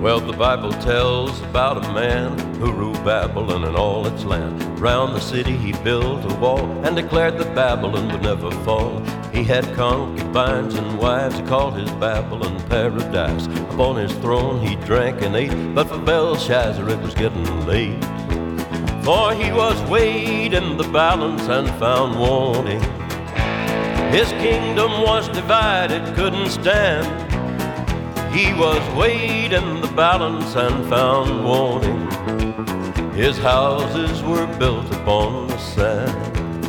Well, the Bible tells about a man who ruled Babylon and all its land. Round the city he built a wall and declared that Babylon would never fall. He had concubines and wives, he called his Babylon paradise. Upon his throne he drank and ate, but for Belshazzar it was getting late. For he was weighed in the balance and found wanting. His kingdom was divided, couldn't stand. He was weighed in the balance and found wanting. His houses were built upon the sand.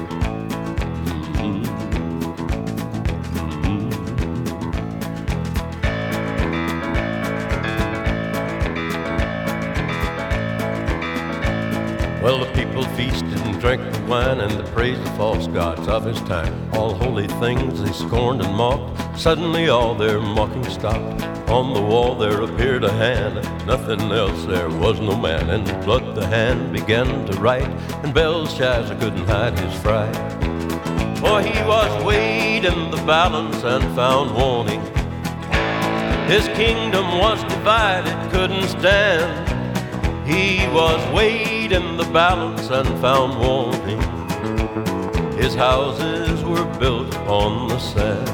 Well, the people feasted and drank the wine, and they praised the false gods of his time. All holy things they scorned and mocked. Suddenly all their mocking stopped. On the wall there appeared a hand, nothing else, there was no man. And in blood the hand began to write, and Belshazzar couldn't hide his fright. For he was weighed in the balance and found wanting. His kingdom was divided, couldn't stand. He was weighed in the balance and found wanting. His houses were built upon the sand.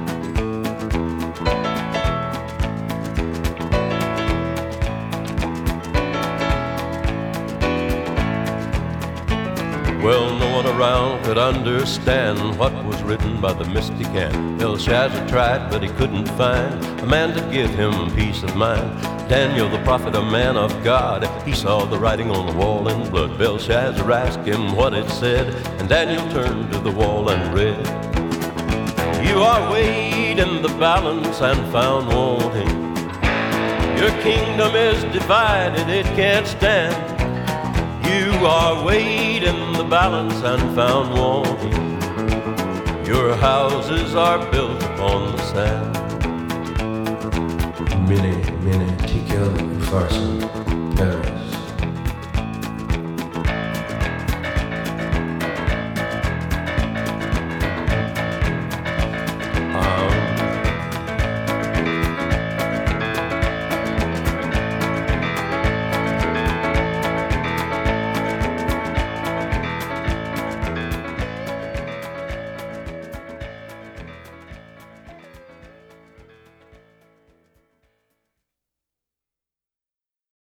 Well, no one around could understand what was written by the mystic hand. Belshazzar tried, but he couldn't find a man to give him peace of mind. Daniel, the prophet, a man of God, he saw the writing on the wall in blood. Belshazzar asked him what it said, and Daniel turned to the wall and read, "You are weighed in the balance and found wanting. Your kingdom is divided, it can't stand. You are weighed in the balance and found wanting. Your houses are built upon the sand." Mene, mene, tekel, upharsin.